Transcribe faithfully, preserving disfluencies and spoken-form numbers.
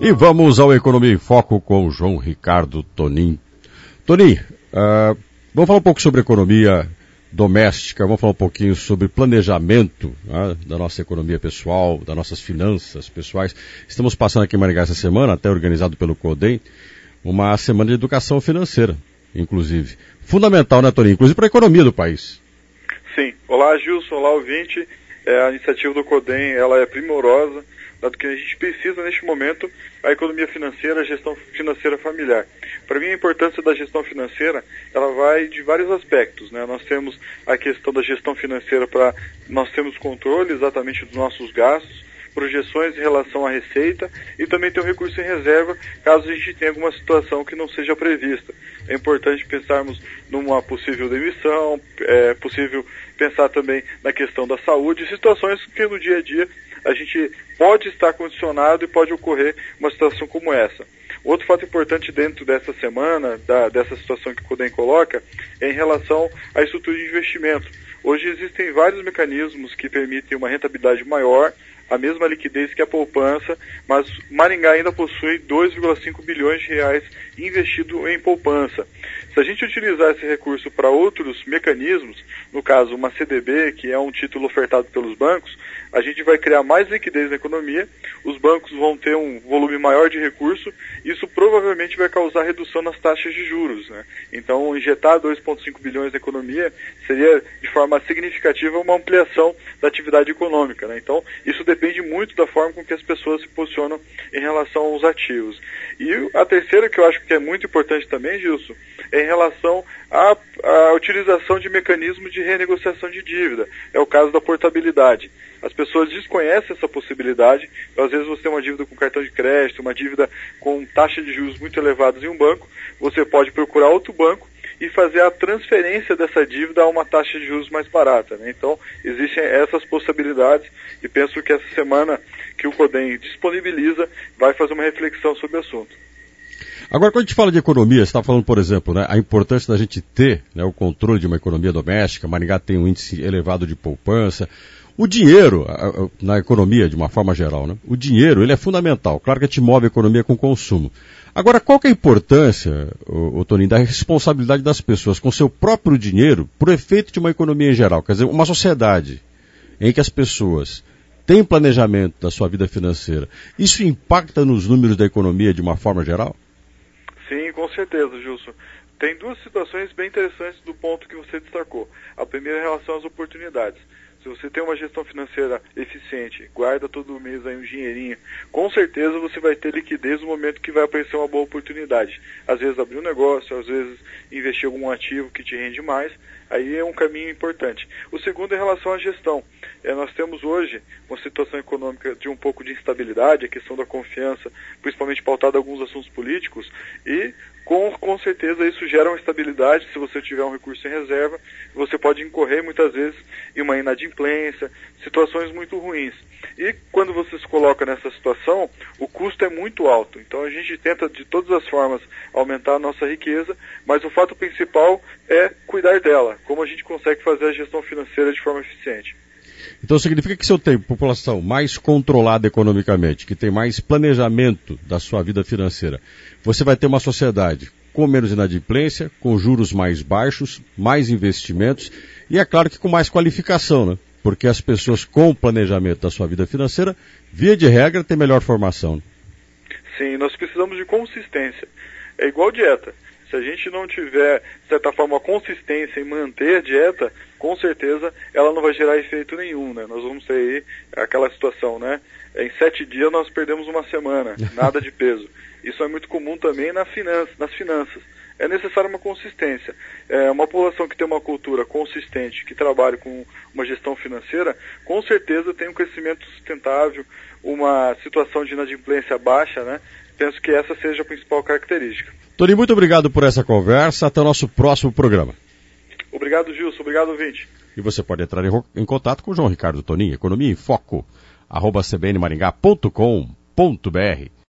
E vamos ao Economia em Foco com o João Ricardo Tonin. Tonin, uh, vamos falar um pouco sobre economia doméstica, vamos falar um pouquinho sobre planejamento, né, da nossa economia pessoal, das nossas finanças pessoais. Estamos passando aqui em Maringá essa semana, até organizado pelo CODEM, uma semana de educação financeira, inclusive. Fundamental, né, Tonin? Inclusive para a economia do país. Sim. Olá, Gilson. Olá, ouvinte. É, a iniciativa do CODEM, ela é primorosa, dado que a gente precisa, neste momento, a economia financeira, a gestão financeira familiar. Para mim, a importância da gestão financeira, ela vai de vários aspectos, né? Nós temos a questão da gestão financeira para nós termos controle exatamente dos nossos gastos, projeções em relação à receita e também ter um recurso em reserva caso a gente tenha alguma situação que não seja prevista. É importante pensarmos numa possível demissão, é possível pensar também na questão da saúde, situações que no dia a dia a gente pode estar condicionado e pode ocorrer uma situação como essa. Outro fato importante dentro dessa semana, da, dessa situação que o CODEM coloca, é em relação à estrutura de investimento. Hoje existem vários mecanismos que permitem uma rentabilidade maior, a mesma liquidez que a poupança, mas Maringá ainda possui dois vírgula cinco bilhões de reais investido em poupança. Se a gente utilizar esse recurso para outros mecanismos, no caso uma C D B, que é um título ofertado pelos bancos, a gente vai criar mais liquidez na economia, os bancos vão ter um volume maior de recurso, isso provavelmente vai causar redução nas taxas de juros, né? Então, injetar dois vírgula cinco bilhões na economia seria, de forma significativa, uma ampliação da atividade econômica, né? Então, isso depende muito da forma com que as pessoas se posicionam em relação aos ativos. E a terceira, que eu acho que é muito importante também, Gilson, é em relação à, à utilização de mecanismos de renegociação de dívida. É o caso da portabilidade. As pessoas desconhecem essa possibilidade. Então, às vezes você tem uma dívida com cartão de crédito, uma dívida com taxa de juros muito elevadas em um banco, você pode procurar outro banco e fazer a transferência dessa dívida a uma taxa de juros mais barata, né? Então, existem essas possibilidades e penso que essa semana que o CODEM disponibiliza vai fazer uma reflexão sobre o assunto. Agora, quando a gente fala de economia, você está falando, por exemplo, né, a importância da gente ter, né, o controle de uma economia doméstica. Maringá tem um índice elevado de poupança. O dinheiro, na economia, de uma forma geral, né, o dinheiro ele é fundamental. Claro que a gente move a economia com consumo. Agora, qual que é a importância, o, o Toninho, da responsabilidade das pessoas com seu próprio dinheiro por efeito de uma economia em geral? Quer dizer, uma sociedade em que as pessoas têm planejamento da sua vida financeira, isso impacta nos números da economia de uma forma geral? Sim, com certeza, Gilson. Tem duas situações bem interessantes do ponto que você destacou. A primeira é em relação às oportunidades. Se você tem uma gestão financeira eficiente, guarda todo mês aí um dinheirinho, com certeza você vai ter liquidez no momento que vai aparecer uma boa oportunidade. Às vezes abrir um negócio, às vezes investir em algum ativo que te rende mais, aí é um caminho importante. O segundo é em relação à gestão. É, nós temos hoje uma situação econômica de um pouco de instabilidade, a questão da confiança, principalmente pautada em alguns assuntos políticos, e com, com certeza isso gera uma estabilidade. Se você tiver um recurso em reserva, você pode incorrer muitas vezes em uma inadimplência, situações muito ruins. E quando você se coloca nessa situação, o custo é muito alto. Então a gente tenta de todas as formas aumentar a nossa riqueza, mas o fato principal é cuidar dela, como a gente consegue fazer a gestão financeira de forma eficiente. Então significa que se eu tenho população mais controlada economicamente, que tem mais planejamento da sua vida financeira, você vai ter uma sociedade com menos inadimplência, com juros mais baixos, mais investimentos e é claro que com mais qualificação, né? Porque as pessoas com planejamento da sua vida financeira, via de regra, têm melhor formação. Sim, nós precisamos de consistência. É igual dieta. Se a gente não tiver, de certa forma, consistência em manter a dieta, com certeza ela não vai gerar efeito nenhum, né? Nós vamos ter aí aquela situação, né? Em sete dias nós perdemos uma semana, nada de peso. Isso é muito comum também na finança, nas finanças. É necessária uma consistência. É, uma população que tem uma cultura consistente, que trabalha com uma gestão financeira, com certeza tem um crescimento sustentável, uma situação de inadimplência baixa, né? Penso que essa seja a principal característica. Tony, muito obrigado por essa conversa. Até o nosso próximo programa. Obrigado, Gilson. Obrigado, ouvinte. E você pode entrar em, em contato com o João Ricardo Tonin, Economia em Foco, arroba c b n maringá ponto com ponto b r.